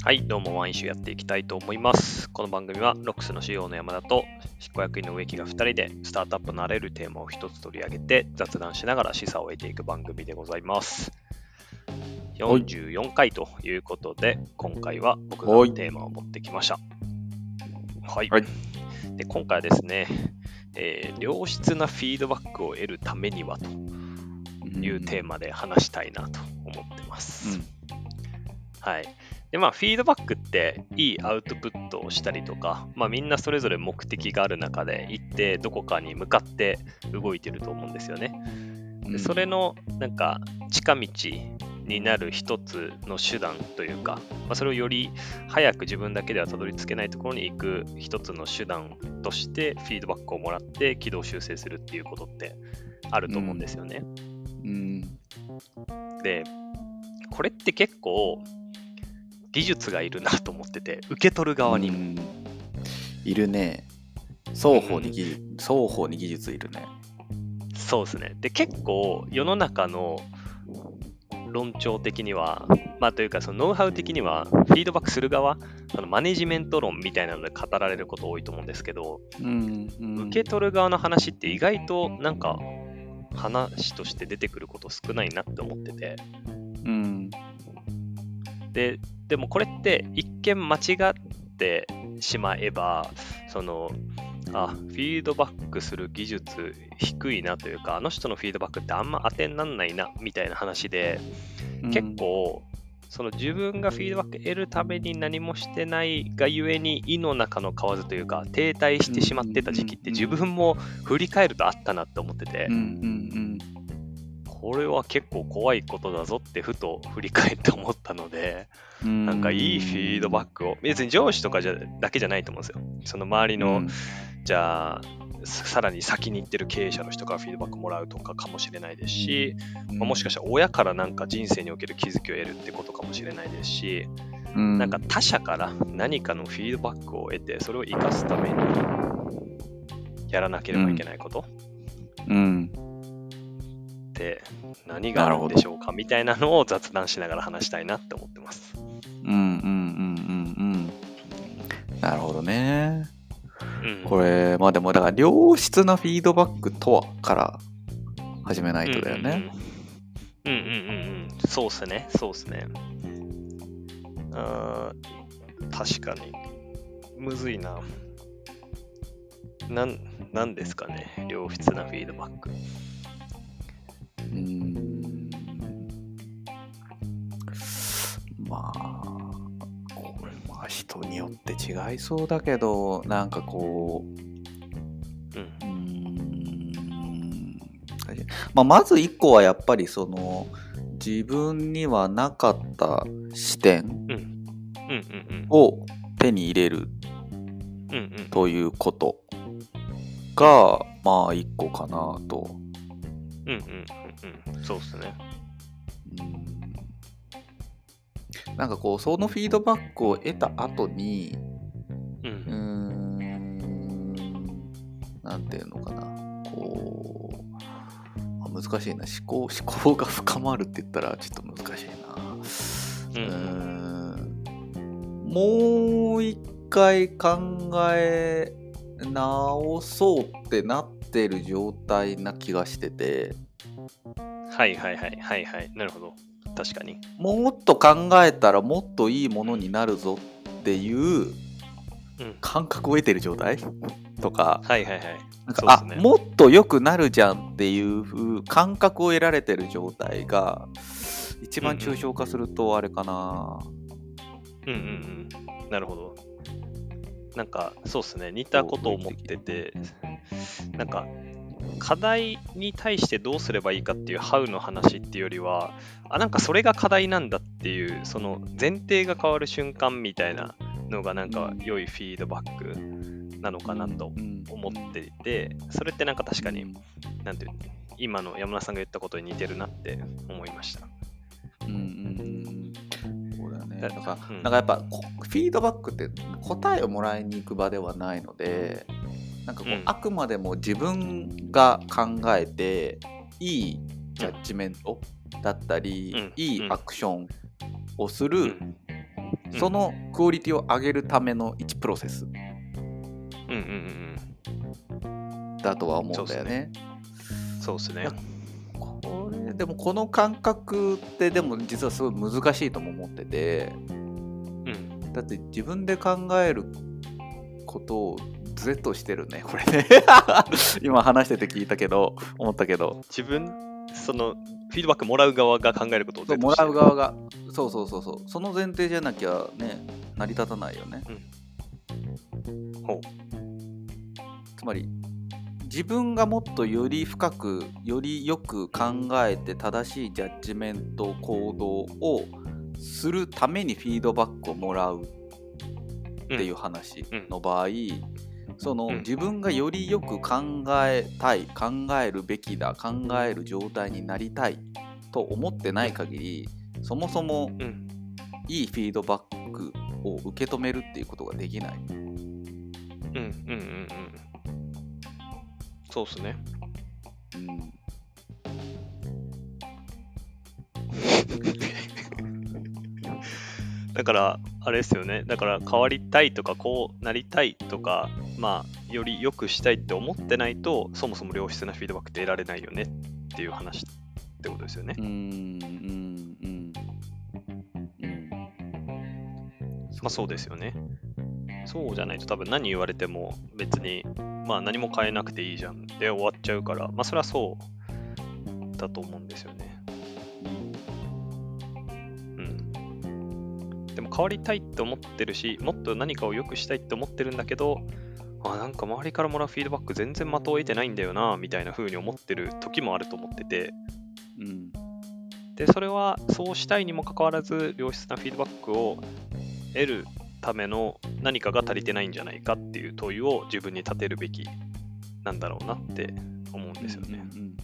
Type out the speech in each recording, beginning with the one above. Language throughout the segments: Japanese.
はい、どうもワインシュやっていきたいと思います。この番組はロックスの CEO の山田と執行役員の植木が2人でスタートアップのあらゆるテーマを一つ取り上げて雑談しながら示唆を得ていく番組でございます。44回ということで、今回は僕がテーマを持ってきました。はい。で今回はですね、良質なフィードバックを得るためにはというテーマで話したいなと思ってます。はい。でフィードバックっていいアウトプットをしたりとか、みんなそれぞれ目的がある中で行ってどこかに向かって動いてると思うんですよね。でそれの近道になる一つの手段というか、それをより早く自分だけではたどり着けないところに行く一つの手段としてフィードバックをもらって軌道修正するっていうことってあると思うんですよね。で、これって結構技術がいるなと思ってて、受け取る側にもいるね。双方に技術いるね。 そうですね。で、結構世の中の論調的には、というかそのノウハウ的にはフィードバックする側、マネジメント論みたいなので語られること多いと思うんですけど、受け取る側の話って意外と話として出てくること少ないなって思ってて、でもこれって一見間違ってしまえば、フィードバックする技術低いなというか、あの人のフィードバックってあんま当てになんないなみたいな話で、結構自分がフィードバック得るために何もしてないがゆえに胃の中の蛙というか停滞してしまってた時期って自分も振り返るとあったなって思ってて、これは結構怖いことだぞってふと振り返って思ったので、いいフィードバックを、別に上司とかだけじゃないと思うんですよ。その周りの、じゃあさらに先に行ってる経営者の人からフィードバックもらうとかかもしれないですし、もしかしたら親から人生における気づきを得るってことかもしれないですし、他者から何かのフィードバックを得てそれを生かすためにやらなければいけないこと、って何があるんでしょうかみたいなのを雑談しながら話したいなって思ってます。 なるほどね。これでもだから良質なフィードバックとはから始めないとだよね。 そうっすね。確かにむずいな。なんですかね、良質なフィードバック。 人によって違いそうだけど、まず一個はやっぱり自分にはなかった視点を手に入れるということが一個かなと。 そうですね。 そのフィードバックを得た後に、なんていうのかな、難しいな、思考が深まるって言ったらちょっと難しいな。もう一回考え直そうってなってる状態な気がしてて。 なるほど。確かに。 もっと考えたらもっといいものになるぞっていう感覚を得てる状態とか、もっと良くなるじゃんっていう感覚を得られてる状態が一番抽象化するとあれかな。 なるほど。そうですね。似たことを思ってて、課題に対してどうすればいいかっていうハウの話っていうよりは、それが課題なんだっていうその前提が変わる瞬間みたいなのが良いフィードバックなのかなと思っていて、それって確かに今の山田さんが言ったことに似てるなって思いました。 そうだよね。やっぱフィードバックって答えをもらいに行く場ではないので、あくまでも自分が考えていいジャッジメントだったり、いいアクションをするそのクオリティを上げるための1プロセスだとは思うんだよね。 そうですね。 これでもこの感覚ってでも実はすごい難しいとも思ってて、だって自分で考えることをずっとしてるねこれね今話してて聞いたけど思ったけど、 そのフィードバックもらう側が考えることをずっとしてる。もらう側がそうその前提じゃなきゃね成り立たないよね。つまり自分がもっとより深くよりよく考えて正しいジャッジメント行動をするためにフィードバックをもらうっていう話の場合、その自分がよりよく考えたい、考えるべきだ、考える状態になりたいと思ってない限り、そもそもいいフィードバックを受け止めるっていうことができない。 そうですね。だからあれですよね。だから変わりたいとかこうなりたいとか、まあより良くしたいって思ってないと、そもそも良質なフィードバックって得られないよねっていう話ってことですよね。まあそうですよね。そうじゃないと多分何言われても別にまあ何も変えなくていいじゃんで終わっちゃうから、まあそれはそうだと思うんですよね。でも変わりたいって思ってるし、もっと何かを良くしたいって思ってるんだけど、なんか周りからもらうフィードバック全然的を得てないんだよなみたいな風に思ってる時もあると思ってて、でそれはそうしたいにもかかわらず良質なフィードバックを得るための何かが足りてないんじゃないかっていう問いを自分に立てるべきなんだろうなって思うんですよね。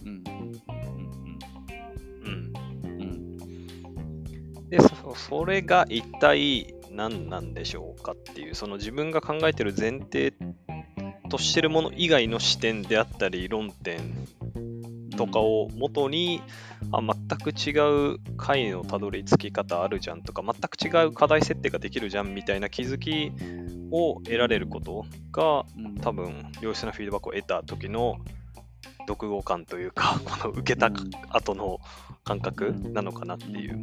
でそれが一体何なんでしょうかっていう、その自分が考えてる前提としてるもの以外の視点であったり論点とかを元に、全く違う解のたどり着き方あるじゃんとか、全く違う課題設定ができるじゃんみたいな気づきを得られることが、多分良質なフィードバックを得た時の読後感というか、この受けた後の感覚なのかなっていう。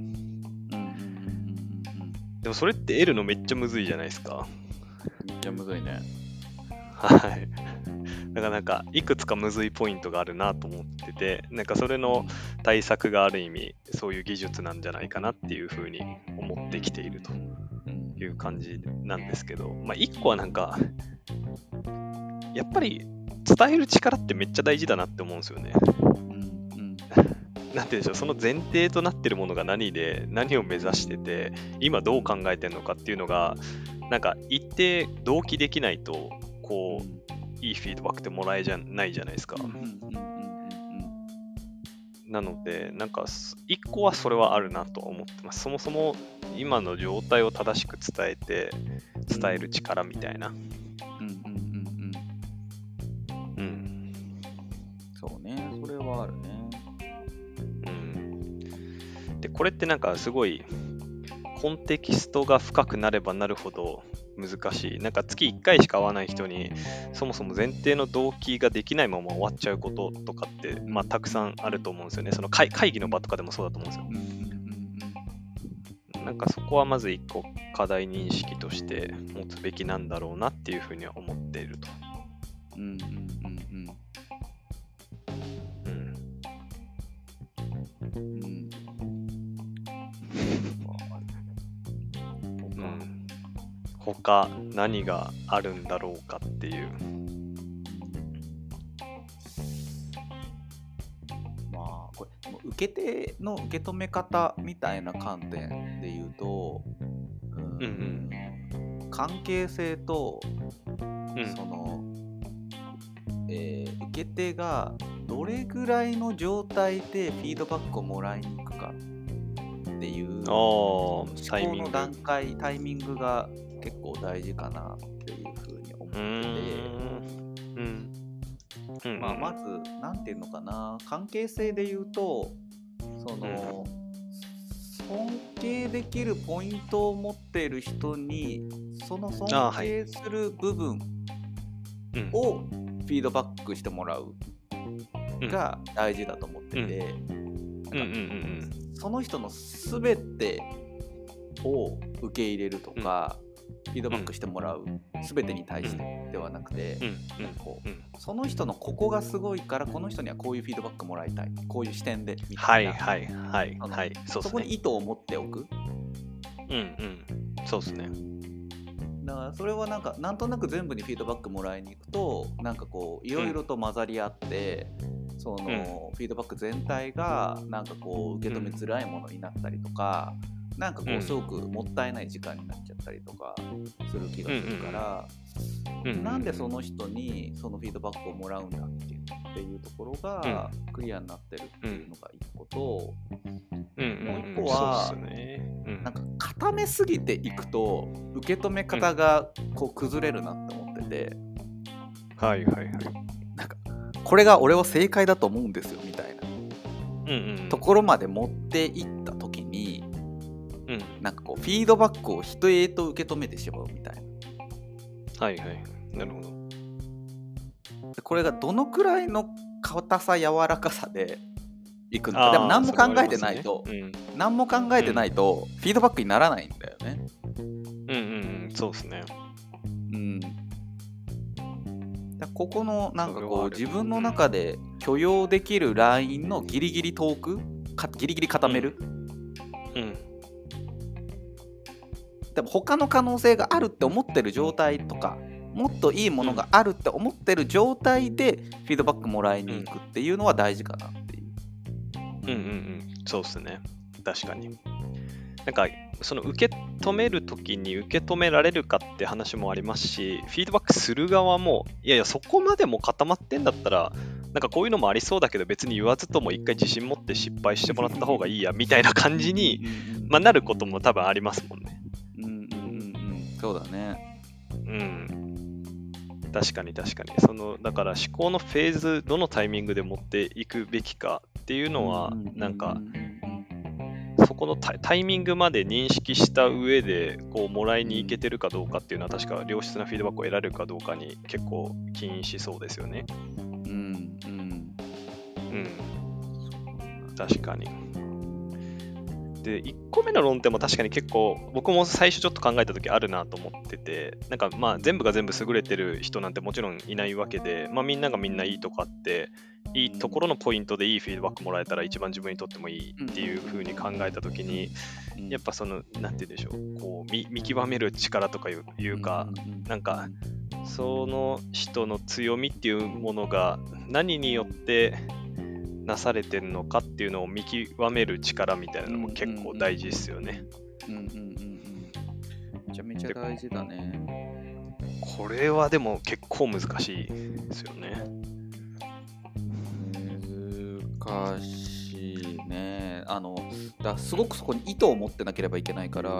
でもそれって得るのめっちゃむずいじゃないですか。 めっちゃむずいね。 はい。だからなんかいくつかむずいポイントがあるなと思ってて、なんかそれの対策がある意味そういう技術なんじゃないかなっていうふうに思ってきているという感じなんですけど、一個はなんかやっぱり伝える力ってめっちゃ大事だなって思うんですよね。なんて言うんでしょう、その前提となってるものが何で何を目指してて今どう考えてるのかっていうのがなんか一定同期できないとこういいフィードバックってもらえじゃないじゃないですか。なのでなんか一個はそれはあるなと思ってます。そもそも今の状態を正しく伝える力みたいな。 そうね、それはあるね。 でこれってなんかすごいコンテキストが深くなればなるほど難しい。なんか月1回しか会わない人にそもそも前提の動機ができないまま終わっちゃうこととかって、たくさんあると思うんですよね。その会議の場とかでもそうだと思うんですよ。なんかそこはまず一個課題認識として持つべきなんだろうなっていうふうには思っていると。他何があるんだろうかっていう。 これ受け手の受け止め方みたいな観点で言うと、関係性と、その、受け手がどれぐらいの状態でフィードバックをもらいに行くかっていう思考の段階タイミングが結構大事かなっていうふうに思ってて、まずなんていうのかな、関係性で言うとその、 尊敬できるポイントを持っている人にその尊敬する部分をフィードバックしてもらうが大事だと思ってて、その人の全てを受け入れるとか、フィードバックしてもらう全てに対してではなくて、その人のここがすごいからこの人にはこういうフィードバックもらいたい、こういう視点でみたいな、そこに意図を持っておく。 そうですね。 だからそれはなんとなく全部にフィードバックもらいに行くとなんかこういろいろと混ざり合って、そのフィードバック全体がなんかこう受け止めづらいものになったりとか、なんかこうすごくもったいない時間になっちゃったりとかする気がするから、なんでその人にそのフィードバックをもらうんだっていうところがクリアになってるっていうのが一個と、もう一個はなんか固めすぎていくと受け止め方がこう崩れるなって思ってて、なんかこれが俺は正解だと思うんですよみたいなところまで持っていった時に、なんかこうフィードバックを人へと受け止めてしまうみたいな。なるほど。 これがどのくらいの硬さ柔らかさでいくのか。でも何も考えてないと、何も考えてないとフィードバックにならないんだよね。 そうですね。 ここのなんかこう自分の中で許容できるラインのギリギリ遠くギリギリ固める。でも他の可能性があるって思ってる状態とか、もっといいものがあるって思ってる状態でフィードバックもらいに行くっていうのは大事かなっていう。 そうですね。確かに。なんかその受け止めるときに受け止められるかって話もありますし、フィードバックする側もいやそこまでも固まってんだったらなんかこういうのもありそうだけど別に言わずとも一回自信持って失敗してもらった方がいいやみたいな感じになることも多分ありますもんね。 そうだね。 確かにそのだから思考のフェーズどのタイミングで持っていくべきかっていうのはなんかそこのタイミングまで認識した上でこうもらいに行けてるかどうかっていうのは確か良質なフィードバックを得られるかどうかに結構起因しそうですよね。確かに。で1個目の論点も確かに結構僕も最初ちょっと考えた時あるなと思ってて、なんかまあ全部が全部優れてる人なんてもちろんいないわけで、みんながみんないいとこあっていいところのポイントでいいフィードバックもらえたら一番自分にとってもいいっていう風に考えた時に、やっぱそのなんて言うんでしょう、こう見極める力とかいうか、なんかその人の強みっていうものが何によってなされてるのかっていうのを見極める力みたいなのも結構大事ですよね。 めちゃめちゃ大事だね。 これはでも結構難しいですよね。 難しいね。すごくそこに意図を持ってなければいけないから、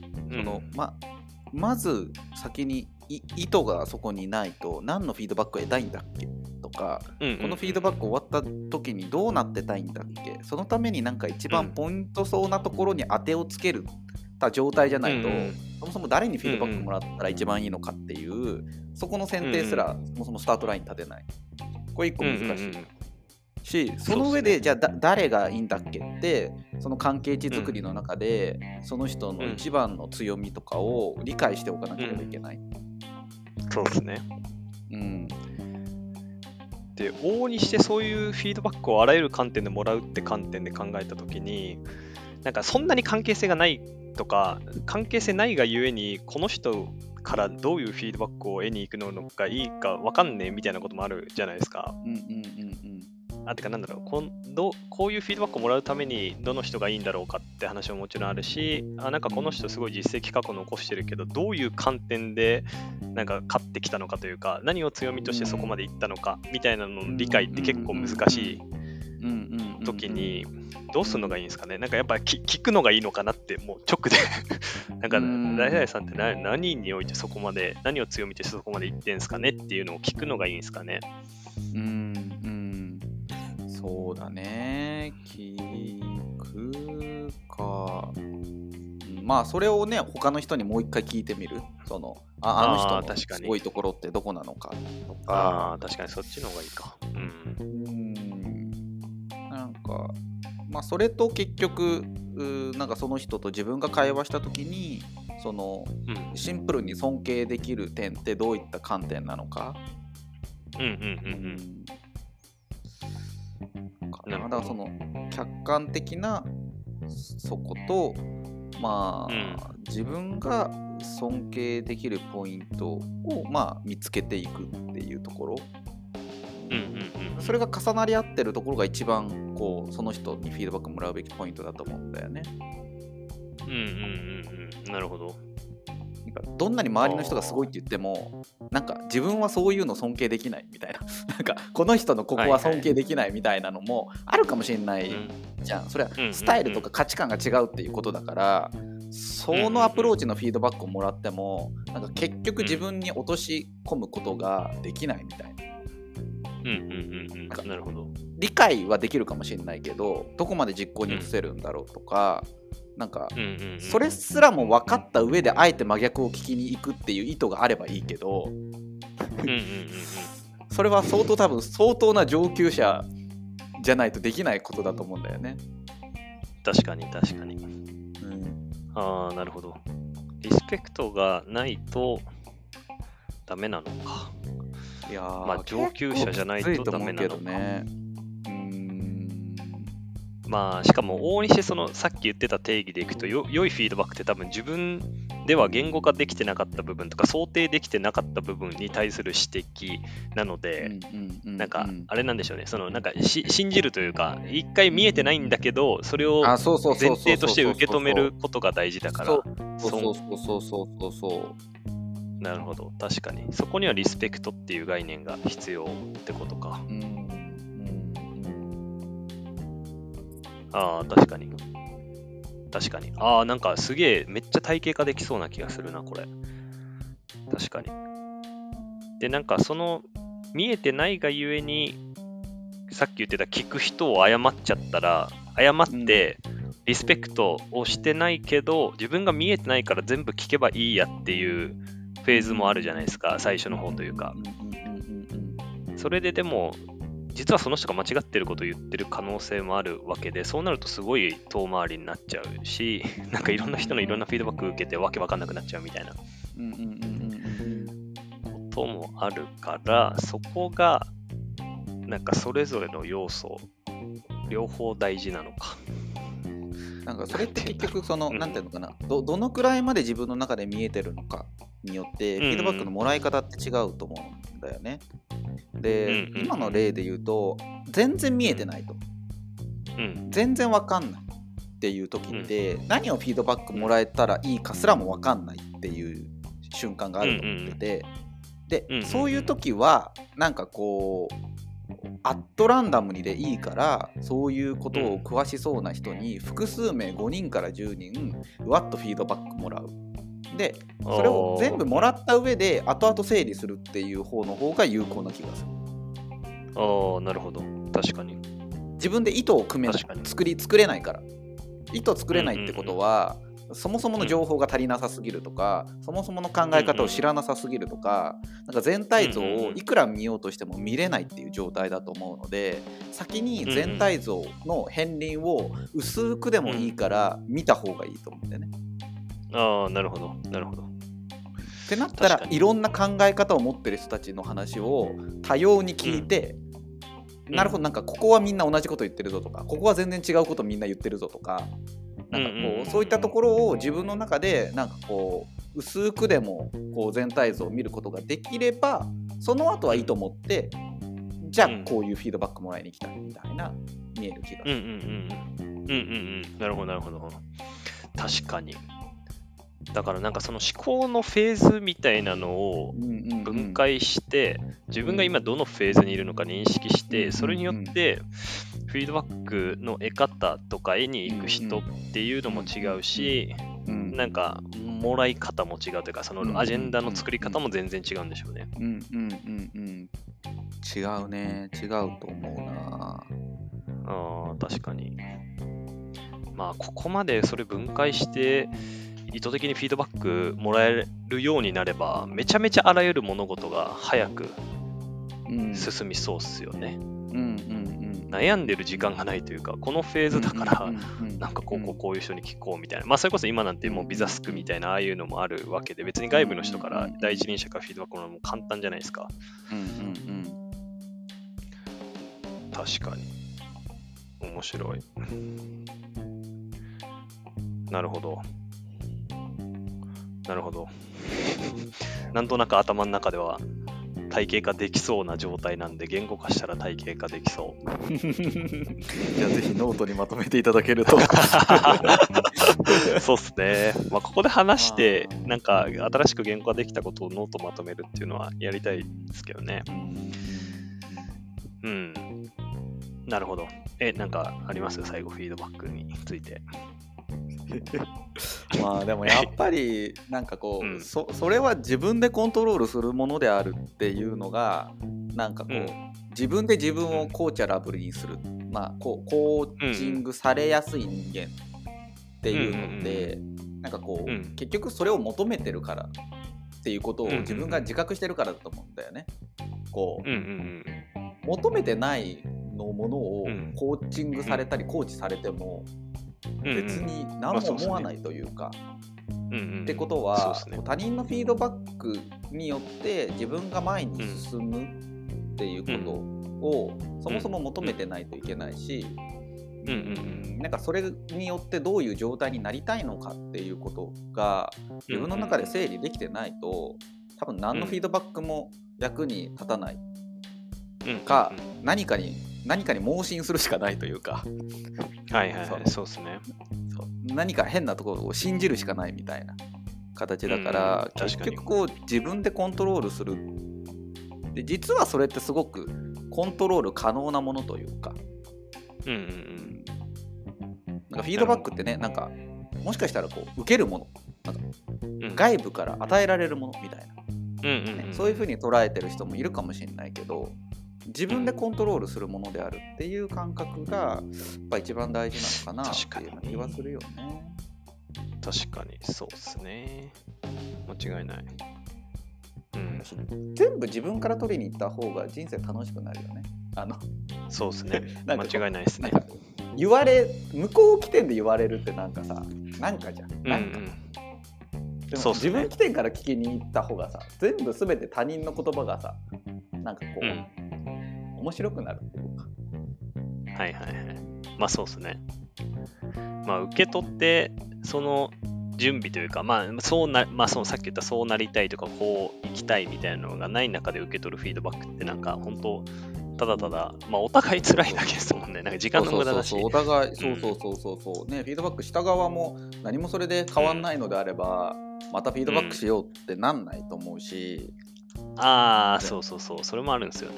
まず先に意図がそこにないと何のフィードバックを得たいんだっけとか、このフィードバック終わった時にどうなってたいんだっけ、そのためになんか一番ポイントそうなところに当てをつけるた状態じゃないと、そもそも誰にフィードバックもらったら一番いいのかっていう、そこの選定すらそもそもスタートライン立てない。これ一個難しいし、その上でじゃあ誰がいいんだっけってその関係値作りの中で、その人の一番の強みとかを理解しておかなければいけない。 そうですね。で往々にしてそういうフィードバックをあらゆる観点でもらうって観点で考えたときに、なんかそんなに関係性がないとか、関係性ないがゆえにこの人からどういうフィードバックを得に行くのがいいか分かんねえみたいなこともあるじゃないですか。てかなんだろう、こういうフィードバックをもらうためにどの人がいいんだろうかって話ももちろんあるし、なんかこの人すごい実績過去残してるけどどういう観点でなんか勝ってきたのかというか、何を強みとしてそこまでいったのかみたいなのの理解って結構難しい時にどうするのがいいんですかね。なんかやっぱり聞くのがいいのかなって、もう直でなんか大々さんって何においてそこまで何を強みとしてそこまでいってんすかねっていうのを聞くのがいいんですかね。 そうだね、聞くか。 まあそれをね他の人にもう一回聞いてみる。あの人のすごいところってどこなのかとか。 確かにそっちの方がいいか。 なんかまあそれと結局なんかその人と自分が会話した時にシンプルに尊敬できる点ってどういった観点なのか。だからその客観的なそことまあ、自分が尊敬できるポイントをまあ見つけていくっていうところ、それが重なり合ってるところが一番こうその人にフィードバックもらうべきポイントだと思うんだよね。 なるほど。 どんなに周りの人がすごいって言ってもなんか自分はそういうの尊敬できないみたいななんかこの人のここは尊敬できないみたいなのもあるかもしれないじゃん。それはスタイルとか価値観が違うっていうことだから、そのアプローチのフィードバックをもらってもなんか結局自分に落とし込むことができないみたいな。 なるほど。 理解はできるかもしれないけどどこまで実行に移せるんだろうとか、なんかそれすらも分かった上であえて真逆を聞きに行くっていう意図があればいいけどそれは多分相当な上級者じゃないとできないことだと思うんだよね。 確かに。なるほど。リスペクトがないとダメなのか。 いやまあ上級者じゃないとダメなのか。まあしかも大西さっき言ってた定義でいくと良いフィードバックって多分自分では言語化できてなかった部分とか想定できてなかった部分に対する指摘なので、なんかあれなんでしょうね、なんか信じるというか一回見えてないんだけどそれを前提として受け止めることが大事だから。なるほど、確かにそこにはリスペクトっていう概念が必要ってことか。確かに。なんかすげえめっちゃ体系化できそうな気がするなこれ。確かに。でなんか見えてないがゆえにさっき言ってた聞く人を誤っちゃったら誤ってリスペクトをしてないけど自分が見えてないから全部聞けばいいやっていうフェーズもあるじゃないですか、最初の方というか。それででも実はその人が間違ってることを言ってる可能性もあるわけで、そうなるとすごい遠回りになっちゃうし、なんかいろんな人のいろんなフィードバック受けてわけわかんなくなっちゃうみたいなこともあるから、そこがなんかそれぞれの要素両方大事なのか。 なんかそれって結局なんていうのかな、どのくらいまで自分の中で見えてるのかによってフィードバックのもらい方って違うと思うんだよね。で、今の例で言うと全然見えてないと、全然わかんないっていう時って、何をフィードバックもらえたらいいかすらもわかんないっていう瞬間があると思ってて、で、そういう時はなんかこうアットランダムにでいいからそういうことを詳しそうな人に複数名5人から10人わっとフィードバックもらう。でそれを全部もらった上で後々整理するっていう方の方が有効な気がする。 なるほど、確かに。 自分で意図を組めない、作れないから。意図作れないってことは、そもそもの情報が足りなさすぎるとか、そもそもの考え方を知らなさすぎるとか、なんか全体像をいくら見ようとしても見れないっていう状態だと思うので、先に全体像の片鱗を薄くでもいいから見た方がいいと思うんだよね。 なるほど。 ってなったらいろんな考え方を持ってる人たちの話を多様に聞いて、なるほど、なんかここはみんな同じこと言ってるぞとか、ここは全然違うことみんな言ってるぞとか、なんかこうそういったところを自分の中でなんかこう薄くでもこう全体像を見ることができれば、その後はいいと思ってじゃあこういうフィードバックもらいに来たみたいな見える気がする。 なるほど。確かに。だからなんかその思考のフェーズみたいなのを分解して自分が今どのフェーズにいるのか認識してそれによってフィードバックの得方とか得に行く人っていうのも違うし、なんかもらい方も違うというかそのアジェンダの作り方も全然違うんでしょうね。 違うね、違うと思うな。 確かに。まあここまでそれ分解して意図的にフィードバックもらえるようになれば、めちゃめちゃあらゆる物事が早く進みそうっすよね。悩んでる時間がないというか、このフェーズだから、なんかこういう人に聞こうみたいな。まあそれこそ今なんてもうビザスクみたいなああいうのもあるわけで、別に外部の人から第一人者からフィードバックもらうのも簡単じゃないですか。確かに。面白い。なるほど。なるほど。なんとなく頭の中では体系化できそうな状態なんで、言語化したら体系化できそう。 じゃあぜひノートにまとめていただけると。 そうっすね。まあ、ここで話して、なんか新しく言語化できたことをノートまとめるっていうのはやりたいですけどね。なるほど。なんかあります最後、フィードバックについて。 まあでもやっぱりなんかこう、それは自分でコントロールするものであるっていうのがなんかこう、自分で自分をコーチャラブルにする、まあコーチングされやすい人間っていうので、なんかこう、結局それを求めてるからっていうことを自分が自覚してるからだと思うんだよね。こう、求めてないのものをコーチングされたりコーチされても別に何も思わないというか、ってことは、他人のフィードバックによって自分が前に進むっていうことをそもそも求めてないといけないし、なんかそれによってどういう状態になりたいのかっていうことが自分の中で整理できてないと、多分何のフィードバックも役に立たないか、何かに盲信するしかないというか、 そうですね。 何か変なところを信じるしかないみたいな形だから、結局こう自分でコントロールする。で実はそれってすごくコントロール可能なものというか、なんかフィードバックってね、なんかもしかしたらこう受けるもの、なんか外部から与えられるものみたいな、そういう風に捉えてる人もいるかもしれないけど、自分でコントロールするものであるっていう感覚がやっぱ一番大事なのかなっていう気はするよね。 確かにそうですね。間違いない。 全部自分から取りに行った方が人生楽しくなるよね。 そうですね。間違いないですね。 向こう起点で言われるってなんかさ、なんかじゃん。でも自分起点から聞きに行った方がさ、全部全て他人の言葉がさ、なんかこう、面白くなるっていうか。 まあそうですね。まあ受け取ってその準備というか、そうさっき言ったそうなりたいとかこう行きたいみたいなのがない中で受け取るフィードバックってなんか本当ただただ、まあお互い辛いだけですもんね。なんか時間の無駄だし。 お互いそうね、フィードバックした側も何もそれで変わんないのであれば、またフィードバックしようってなんないと思うし。 そうそれもあるんですよね。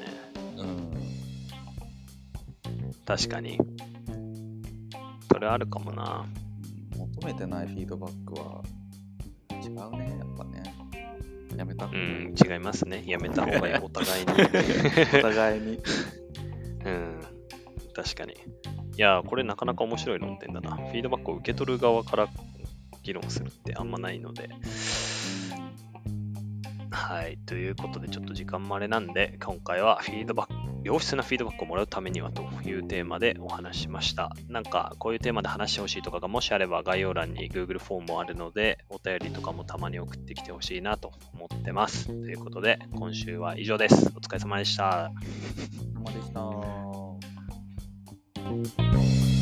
確かに。それあるかもな。 求めてないフィードバックは違うね、やっぱね。やめた。 違いますね。やめた方がいい、お互いに。 お互いに。 確かに。いや、これなかなか面白い論点だな。フィードバックを受け取る側から議論するってあんまないので。はい。ということで、ちょっと時間もあれなんで、今回は良質なフィードバックをもらうためにはというテーマでお話ししました。なんか、こういうテーマで話してほしいとかがもしあれば、概要欄に Google フォームもあるので、お便りとかもたまに送ってきてほしいなと思ってます。ということで、今週は以上です。お疲れ様でした。 お疲れ様でした。